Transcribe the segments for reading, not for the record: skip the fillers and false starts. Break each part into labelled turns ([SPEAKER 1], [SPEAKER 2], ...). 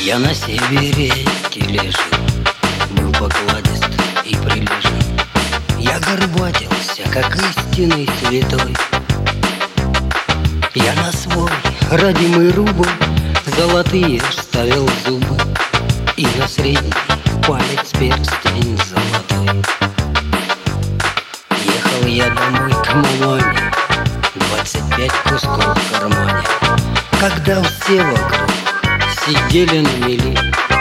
[SPEAKER 1] Я на севере тележил, был покладист и прилежен. Я горбатился, как истинный святой. Я на свой родимый рубль золотые вставил зубы, и на средний палец перстень золотой. Ехал я домой к мамане, 25 кусков в кармане, когда все вокруг сидели на мели.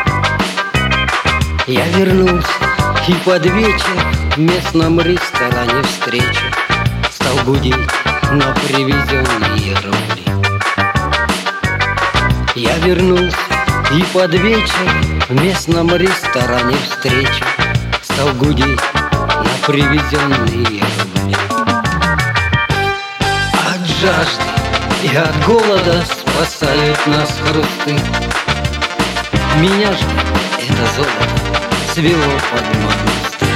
[SPEAKER 1] Я вернулся, и под вечер в местном ресторане встречу стал гудеть на привезенные рубли. Я вернулся, и под вечер в местном ресторане встречу стал гудеть на привезенные рубли. От жажды и от голода спасают нас хрусты. Меня же это золото свело под мосты.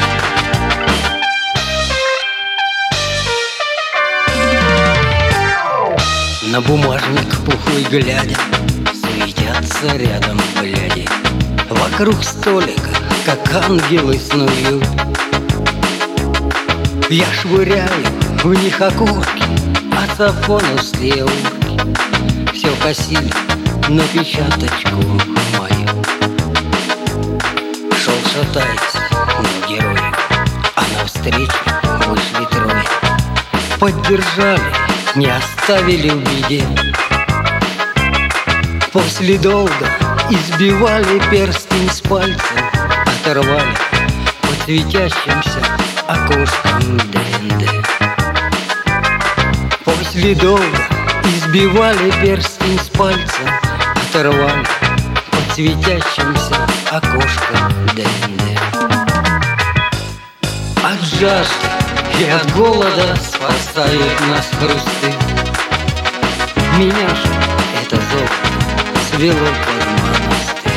[SPEAKER 1] На бумажник пухлый глядя суетятся рядом бляди. Вокруг столика, как ангелы, снуют. Я швыряю в них окурки, а сафоновские урки все косили на печаточку мою. Шел шатаясь, но герой, а навстречу вышли трое. Поддержали, не оставили в беде. После долга избивали перстень с пальца, оторвали под светящимся окошком ДНД. После долга избивали перстень с пальца, оторвали под светящимся окошком ДНД. От жажды и от голода спасают нас хрусты. Меня же это золото свело под монастырь.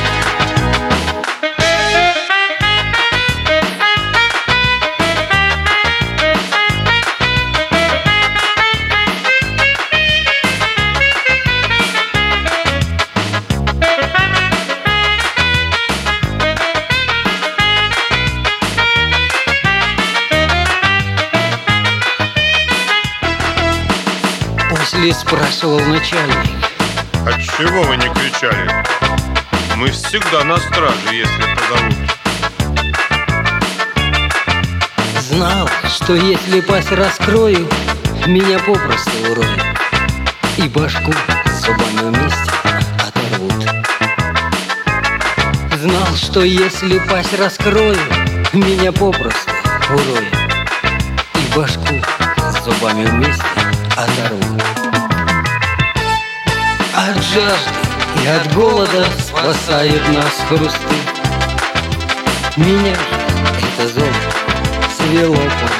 [SPEAKER 1] После спрашивал начальник:
[SPEAKER 2] отчего вы не кричали? Мы всегда на страже, если позовут.
[SPEAKER 1] знал, что если пасть раскрою, меня попросту уроют и башку с зубами вместе оторвут. Знал, что если пасть раскрою, меня попросту уроют и башку с зубами вместе оторвут. От жажды и от голода спасает нас хрусты. Меня же это золото свело по